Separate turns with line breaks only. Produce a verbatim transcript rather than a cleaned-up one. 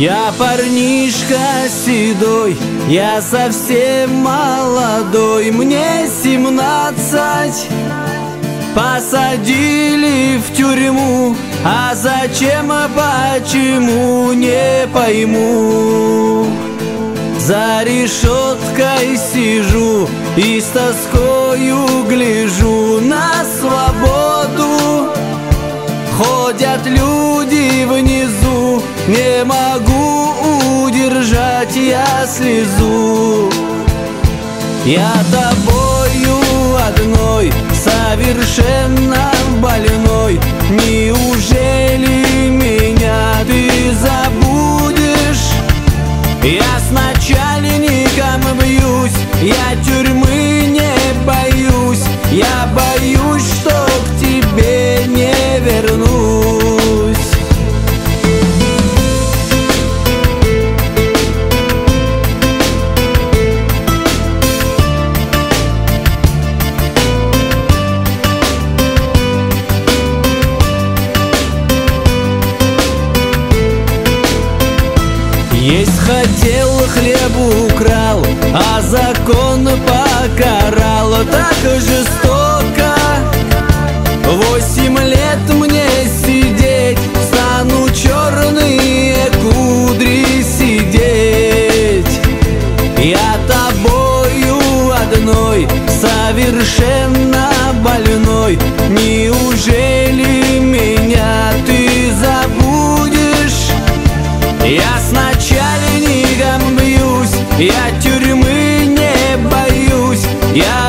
Я парнишка седой, я совсем молодой, мне семнадцать. Посадили в тюрьму, а зачем, а почему, не пойму. За решеткой сижу и с тоскою гляжу на свободу. Ходят люди внизу, не могу удержать я слезу. Я тобою одной, совершенно больной, неужели меня ты забудешь? Я с начальником бьюсь, я тюрьмы не боюсь, я боюсь, что к тебе не вернусь. Есть хотел, хлеб украл, а закон покарал так жестоко. Восемь лет мне сидеть, стану черные кудри сидеть. Я тобою одной, совершенно больной, неужели меня ты забудешь? Я с начальником бьюсь, я тюрьмы не боюсь, я